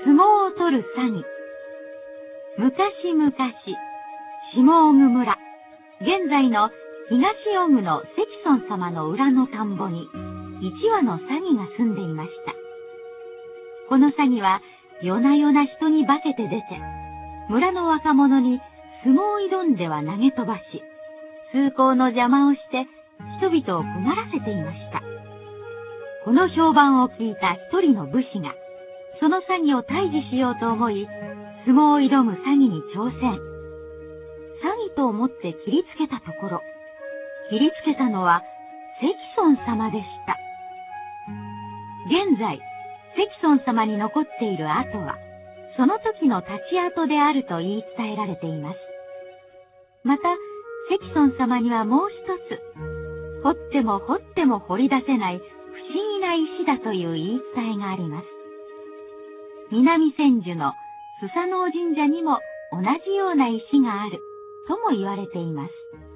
相撲を取る詐欺。昔々、下奥村、現在の東奥の関村様の裏の田んぼに、一羽の詐欺が住んでいました。この詐欺は、夜な夜な人に化けて出て、村の若者に相撲を挑んでは投げ飛ばし、通行の邪魔をして、人々を困らせていました。この評判を聞いた一人の武士が、その詐欺を退治しようと思い、相撲を挑む詐欺に挑戦。詐欺と思って切りつけたところ、切りつけたのは関村様でした。現在、関村様に残っている跡は、その時の立ち跡であると言い伝えられています。また、関村様にはもう一つ、掘っても掘っても掘り出せない不思議な石だという言い伝えがあります。南千住の須佐能神社にも同じような石があるとも言われています。